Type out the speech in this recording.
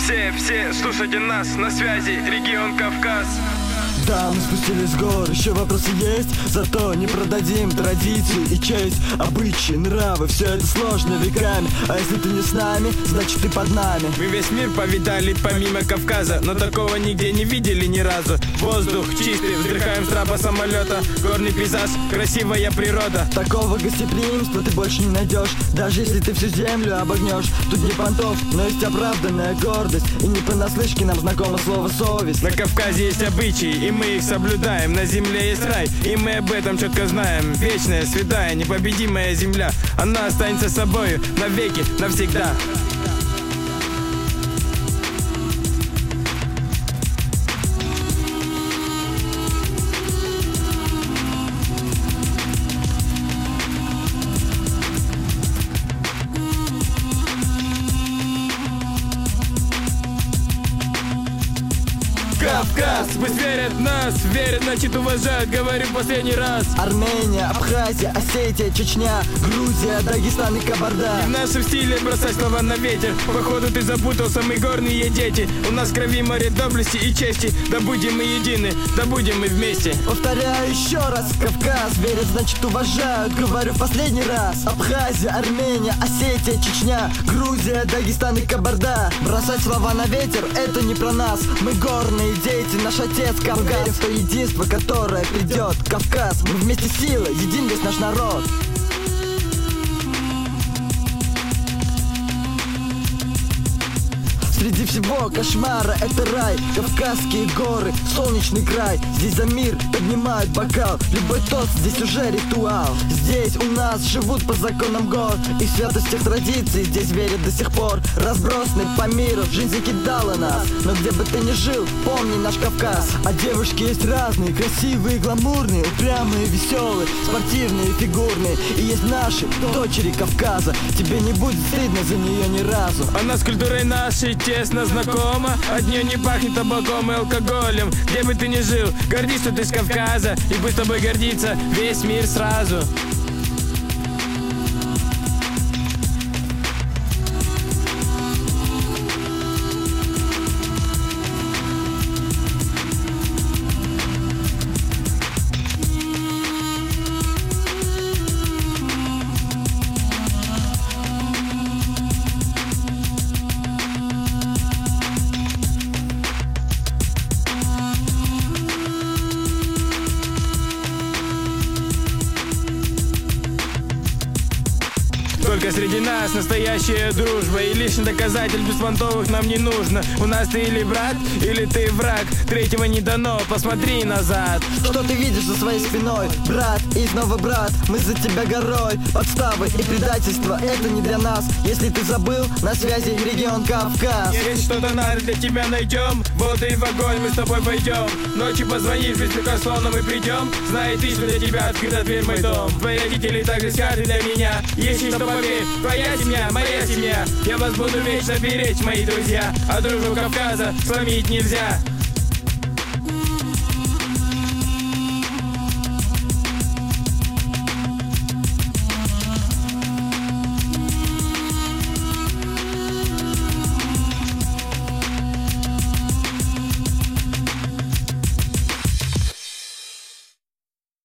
Все слушайте нас, на связи регион Кавказ. Да, мы спустились с гор, еще вопросы есть, зато не продадим традиции и честь. Обычаи, нравы, все это сложно веками, а если ты не с нами, значит ты под нами. Мы весь мир повидали помимо Кавказа, но такого нигде не видели ни разу. Воздух чистый, вздыхаем с трапа самолета, горный пейзаж, красивая природа. Такого гостеприимства ты больше не найдешь, даже если ты всю землю обогнешь. Тут не понтов, но есть оправданная гордость, и не понаслышке нам знакомо слово совесть. На Кавказе есть обычаи, и мы их соблюдаем. На земле есть рай, и мы об этом четко знаем. Вечная, святая, непобедимая земля, она останется собою навеки, навсегда. Кавказ, пусть верят в нас, верят, значит уважают, говорю в последний раз. Армения, Абхазия, Осетия, Чечня, Грузия, Дагестан и Кабарда. И в нашем стиле бросать слова на ветер. Походу ты запутался, мы горные дети. У нас в крови море доблести и чести. Да будем мы едины, да будем мы вместе. Повторяю еще раз, Кавказ, верят, значит уважают, говорю в последний раз. Абхазия, Армения, Осетия, Чечня, Грузия, Дагестан и Кабарда. Бросать слова на ветер, это не про нас, мы горные дети, наш отец Кавказ. Мы верим в то единство, которое придет. Кавказ, мы вместе силы, един весь наш народ. Среди всего кошмара это рай, Кавказские горы, солнечный край. Здесь за мир поднимают бокал, любой тост здесь уже ритуал. Здесь у нас живут по законам гор, и в святость тех традиций здесь верят до сих пор. Разбросаны по миру, жизнь закидала нас, но где бы ты ни жил, помни наш Кавказ. А девушки есть разные, красивые, гламурные, упрямые, веселые, спортивные, фигурные. И есть наши, дочери Кавказа, тебе не будет стыдно за нее ни разу. Она с культурой нашей тесно знакома, от нее не пахнет табаком и алкоголем. Где бы ты ни жил, гордись, что ты с Кавказа, и пусть тобой гордится весь мир сразу. Только среди нас настоящая дружба, и лишний доказатель беспонтовых нам не нужно. У нас ты или брат, или ты враг, третьего не дано, посмотри назад. Что ты видишь за своей спиной, брат, и снова брат, мы за тебя горой. Подставы и предательство, это не для нас. Если ты забыл, на связи регион Кавказ. Если что-то надо, для тебя найдем, вот и в огонь мы с тобой пойдем. Ночью позвонишь, беспрекословно мы придем, зная ты, что для тебя открыта дверь мой дом. Твои родители также святы для меня, если что, поверь, твоя семья, моя семья. Я вас буду вечно беречь, мои друзья, а дружбу Кавказа сломить нельзя.